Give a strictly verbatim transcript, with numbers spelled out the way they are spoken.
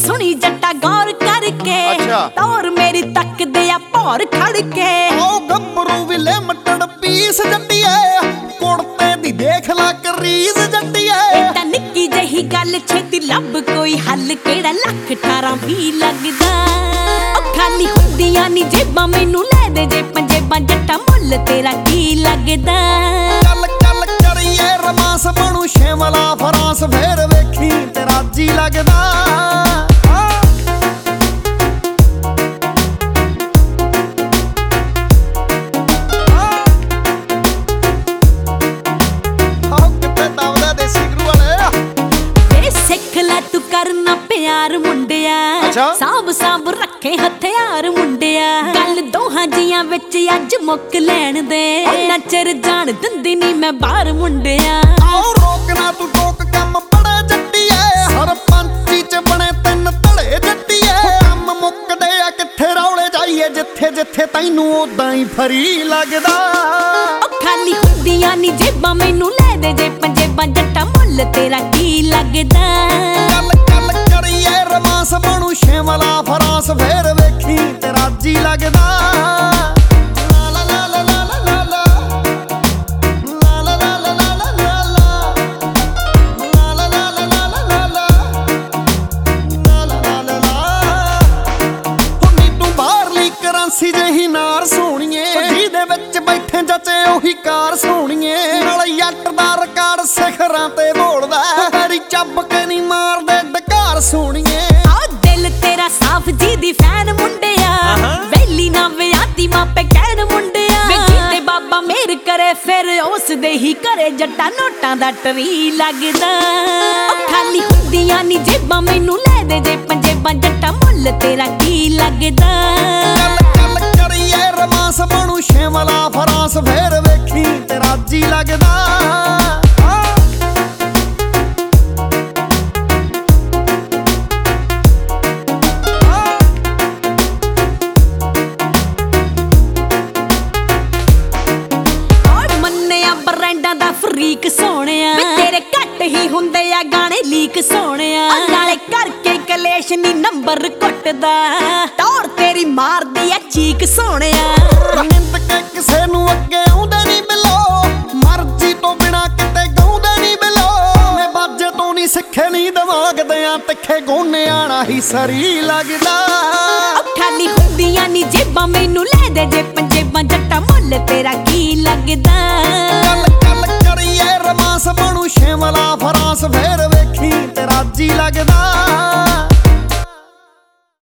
ਸੁਣੀ ਜੱਟਾ ਗੌਰ ਕਰਕੇ ਤੌਰ ਮੇਰੀ ਤੱਕਦੇ ਆ ਭੌਰ ਖੜ ਕੇ। ਓ ਗੱਭਰੂ ਵੀ ਲਿਮਟਡ ਪੀਸ ਜੱਟੀਏ ਕੁੜਤੇ ਦੀ ਦੇਖ ਲਾ ਕਰੀਜ਼ ਜੱਟੀਏ। ਇਹ ਤਾਂ ਨਿੱਕੀ ਜਿਹੀ ਗੱਲ ਛੇਤੀ ਲੱਭ ਕੋਈ ਹੱਲ ਕਿਹੜਾ ਲੱਖ ਅਠਾਰਾਂ ਵੀਹ ਲੱਗਦਾ। ਉਹ ਖਾਲੀ ਹੁੰਦੀਆਂ ਨੀ ਜੇਬਾਂ ਮੈਨੂੰ ਲੈ ਦੇ ਜੇ ਪੰਜੇਬਾਂ ਜੱਟਾ ਮੁੱਲ ਤੇਰਾ ਕੀ ਲੱਗਦਾ। ਚੱਲ ਚੱਲ ਕਰੀਏ ਰਮਾਸ ਬਣੂ ਸ਼ਿਮਲਾ ਫਰਾਂਸ ਫੇਰ ਵੇਖੀ ਤੇਰਾ ਜੀ ਲੱਗਦਾ। ਕਰਨਾ ਪਿਆਰ ਮੁੰਡਿਆ ਸਾਂਭ ਸਾਂਭ ਰੱਖੇ ਹਥਿਆਰ ਮੁੰਡਿਆ। ਗੱਲ ਦੋਹਾਂ ਜੀਆਂ ਵਿੱਚ ਅੱਜ ਮੁੱਕ ਲੈਣ ਦੇ ਉਹਨਾਂ ਚਿਰ ਜਾਣ ਦਿੰਦੀ ਨੀ ਮੈਂ ਬਾਹਰ ਮੁੰਡਿਆ। ਆਓ ਰੋਕਣਾ ਤੂੰ ਟੋਕ ਕੰਮ ਬੜਾ ਜੱਟੀਏ ਹਰ ਪੰਚੀ ਚ ਬਣੇ ਤਿੰਨ ਧੜੇ ਜੱਟੀਏ। ਕੰਮ ਮੁੱਕਦੇ ਆ ਕਿੱਥੇ ਰੌਲੇ ਜਾਈਏ ਜਿੱਥੇ ਜਿੱਥੇ ਤੈਨੂੰ ਉਦਾਂ ਹੀ ਫਰੀ ਲੱਗਦਾ। ਉਹ ਖਾਲੀ ਹੁੰਦੀਆਂ ਨੀ ਜੇਬਾਂ ਮੈਨੂੰ ਲੈ ਦੇ ਜੇ ਪੰਜੇਬਾਂ ਜੱਟਾ ਮੁੱਲ ਤੇਰਾ ਕੀ ਲੱਗਦਾ। ਰਮਾਸ ਬਣੂ ਸ਼ਿਮਲਾ ਫਰਾਂਸ ਫੇਰ ਵੇਖੀ ਤੇਰਾ ਜੀ ਲੱਗਦਾ। ਕਰੰਸੀ ਜਿਹੀ ਨਾਰ ਸੋਹਣੀਏ ਜਿਹਦੇ ਵਿੱਚ ਬੈਠੇ ਜੱਚੇ ਉਹੀ ਕਾਰ ਸੋਹਣੀਏ। ਨਾਲ ਜੱਟ ਦਾ ਰਿਕਾਰਡ ਸਿਖਰਾਂ ਤੇ ਬੋਲਦਾ ਤੇਰੀ ਚੱਬ ਕੇ ਨਹੀਂ ਮਾਰਦੇ ਡਕਾਰ ਸੋਹਣੀਏ। ਆ ਦਿਲ ਤੇਰਾ ਸਾਫ ਜੀ ਦੀ ਫੈਨ ਮੁੰਡਿਆ ਵੈਲੀ ਨਾ ਵਿਆਹਤੀ ਮਾਪੇ ਕਹਿਣ ਮੁੰਡਿਆ। ਵੇ ਜੀਤੇ ਬਾਬਾ ਮੇਰ ਕਰੇ ਫਿਰ ਉਸ ਦੇ ਹੀ ਘਰੇ ਜੱਟਾ ਨੋਟਾਂ ਦਾ ਟਰੀ ਲੱਗਦਾ। ਉਹ ਖਾਲੀ ਹੁੰਦੀਆਂ ਨੀ ਜੇਬਾਂ ਮੈਨੂੰ ਲੈ ਦੇ ਜੇ ਪੰਜੇਬਾਂ ਜੱਟਾ ਮੁੱਲ ਤੇਰਾ ਕੀ ਲੱਗਦਾ। ਰਮਾਸ ਬਣੂ ਸ਼ਿਮਲਾ ਫਰਾਂਸ ਫੇਰ ਵੇਖੀ ਤੇਰਾ ਜੀ ਲੱਗਦਾ। ਮੰਨਿਆ ਬਰੈਂਡਾਂ ਦਾ ਫਰੀਕ ਸੋਹਣਿਆ ਤੇਰੇ ਘੱਟ ਹੀ ਹੁੰਦੇ ਆ ਗਾਣੇ ਲੀਕ ਸੋਹਣਿਆ। ਨਾਲੇ ਕਰਕੇ ਕਲੇਸ਼ ਨੀ ਨੰਬਰ ਕੁੱਟਦਾ ਟੌਰ ਤੇਰੀ ਮਾਰਦੀ ਆ ਚੀਕ ਸੋਹਣਿਆ। ਨਿੰਦ ਕੇ ਕਿਸੇ ਨੂੰ ਅੱਗੇ ਆਉਂਦੇ ਨੀ ਬਿਲੋ ਮਰਜ਼ੀ ਤੋਂ ਬਿਨਾ ਕਿਤੇ ਗਾਉਂਦੇ ਨੀ ਬਿਲੋ। ਮੈਂ ਬਾਜੇ ਤੋਂ ਨੀ ਸਿੱਖੇ ਨੀ ਦਿਮਾਗ ਦਿਆਂ ਤਿੱਖੇ ਗੋਨਿਆਂ ਨਾਲ ਹੀ ਸਰੀ ਲੱਗਦਾ। ਖਾਲੀ ਹੁੰਦੀਆਂ ਨੀ ਜੇਬਾਂ ਮੈਨੂੰ ਲੈ ਦੇ ਜੇ ਪੰਜੇਬਾਂ ਜੱਟਾ ਮੁੱਲ ਤੇਰਾ ਕੀ ਲੱਗਦਾ। ਚੱਲ ਚੱਲ ਕਰੀਏ ਰਮਾਸ ਬਣੂ ਸ਼ਿਮਲਾ ਫਰਾਂਸ ਫੇਰ ਵੇਖੀ ਤੇਰਾ ਜੀ ਲੱਗਦਾ।